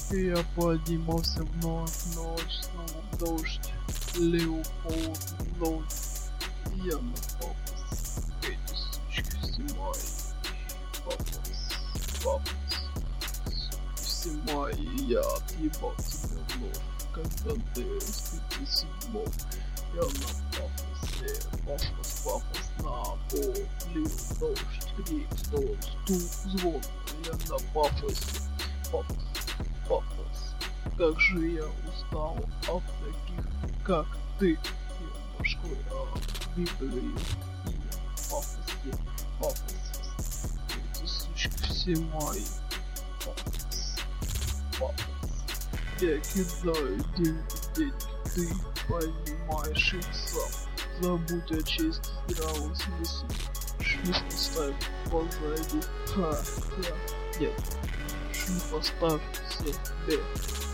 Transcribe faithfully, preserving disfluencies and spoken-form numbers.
Я поднимался вновь, ночь, снова дождь, лил полночь. Я на папас, эти сучки все мои. Папас, папас, все мои. Я отъебал тебя вновь, когда ты раскрытый седьмой. Я на папасе, папас, папас, на пол, лил дождь, крик, дождь, стук, звон. Я на папасе, папас, папас. Как же я устал от таких, как ты. Я башкой обвигаю. И я папасе, папас. Эти сучки все мои. Папас, папас. Я кидаю деньги, деньги, ты понимаешь их сам. Забудь о чести, здравом смысле. Шлюх поставь позади. Ха, ха, нет. Шлюх поставь себе.